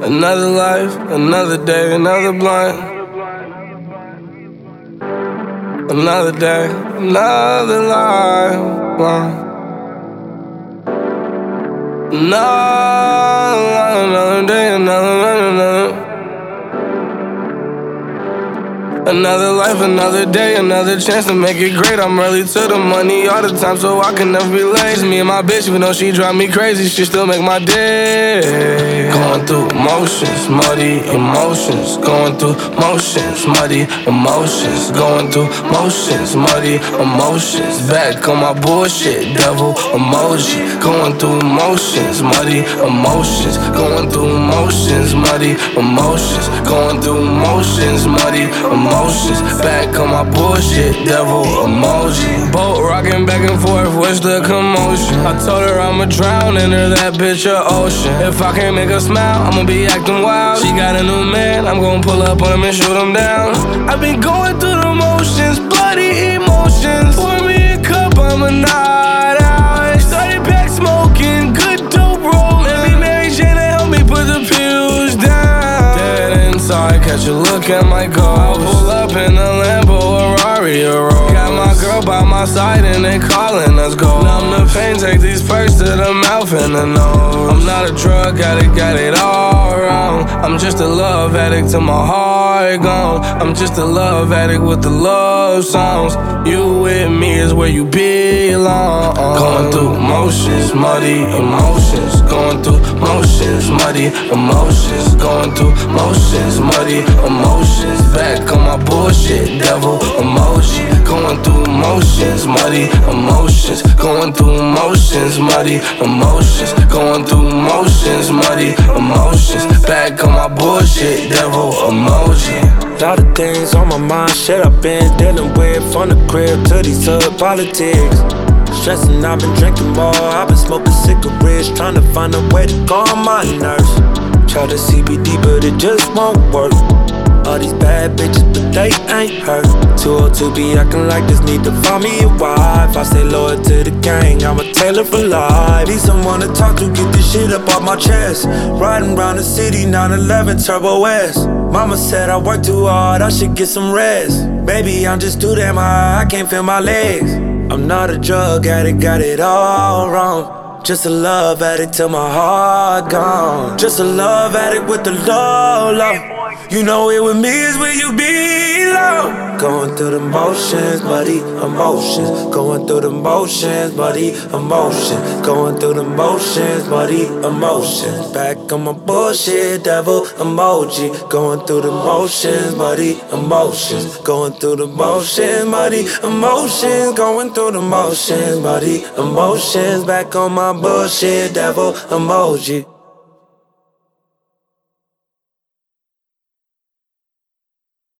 Another life, another day, another blunt. Another day, another life. Another day, another. Another life, another day, another chance to make it great. I'm early to the money all the time, so I can never be late. Me and my bitch, even though she drive me crazy, she still make my day. Going through motions, muddy emotions. Going through motions, muddy emotions. Going through motions, muddy emotions. Back on my bullshit, devil emoji. Going through motions, muddy emotions. Going through motions, muddy emotions. Going through motions, muddy emotions. Back on my bullshit, devil emoji. Boat rocking back and forth, what's the commotion? I told her I'ma drown in her, that bitch a ocean. If I can't make her smile, I'ma be acting wild. She got a new man, I'm gon' pull up on him and shoot him down. I've been going through the motions, bloody emotions. Pour me a cup, I'm a night out. Started back smoking, good dope rolling. Let me Mary Jane to help me put the pills down. Dead inside, catch a look at my ghost. I'll pull up in a Lambo, a Rari, a Rolls. Got my girl by my side and they calling us go. Numb the pain, take these perks to the mouth and the nose. I'm not a drug addict, got it all wrong. I'm just a love addict till my heart gone. I'm just a love addict with the love songs. You with me is where you belong. Going through motions, muddy emotions. Going through motions, muddy emotions. Going through motions, muddy emotions. Back on my bullshit, devil emoji. Going through motions, muddy emotions. Going through motions, muddy emotions. Going through motions, muddy emotions. Back on my bullshit, devil emoji. Lot of things on my mind, shit I've been dealing with. From the crib to these politics. Stressing, I've been drinking more, I've been smoking cigarettes. Trying to find a way to calm my nerves. Try to CBD but it just won't work. All these bad bitches but they ain't hurt. 202B acting like this, need to find me a wife. I stay loyal to the gang, I'm a Taylor for life. Need someone to talk to, get this shit up off my chest. Riding around the city, 911 Turbo S. Mama said I work too hard, I should get some rest. Maybe I'm just too damn high, I can't feel my legs. I'm not a drug addict, got it all wrong. Just a love addict till my heart gone. Just a love addict with the low. You know it with me is where you belong. Going through the motions, muddy emotions. Going through the motions, muddy emotions. Going through the motions, muddy emotions. Back on my bullshit, devil emoji. Going through the motions, muddy emotions. Going through the motions, muddy emotions. Going through the motions, muddy emotions. Back on my bullshit, devil emoji.